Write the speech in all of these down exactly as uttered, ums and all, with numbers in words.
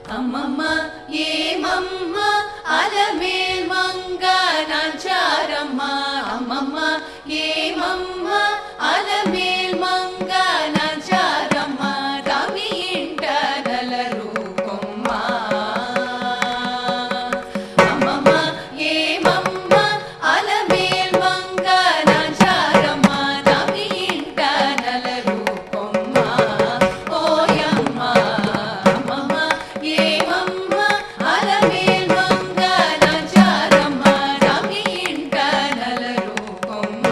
అమ్మమ్మ ఏమమ్మ అలమేల్ మంగ నాంచారమ్మ అమ్మమ్మ ఏమమ్మ అలమేల్ మంగ నాంచారమ్మ తమి ఇంట నలరు కొమ్మ అమ్మమ్మ ఏమమ్మ అలమేల్ మంగ నాంచారమ్మ తమి ఇంట నలరు కొమ్మ ఓయమ్మ అమ్మమ్మ ఏమమ్మ అలమేల్ మంగ నాంచారమ్మ తమి ఇంట నలరు కొమ్మ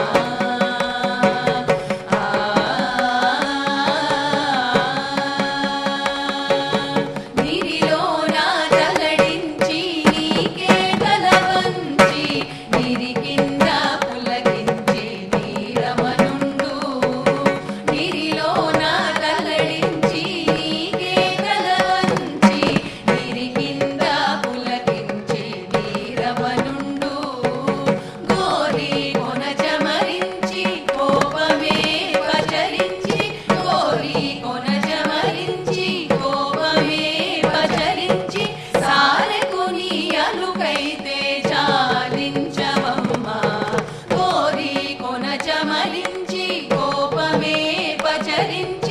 నిరిలోన తలడించి నీకే తలవంచి నిరి కింద పులకించి నీరమనుండు నిరిలోన తలడించి నీకే తలవంచి నిరి కింద పులకించి నీరమనుండు గోరి కొన చమరించి కోపమే పచరించి గోరి కొన చమరించి కోపమే పచరించి సారెకుని అలుకైతే చాలించవమ్మ గోరి కొన చమరించి కోపమే పచరించి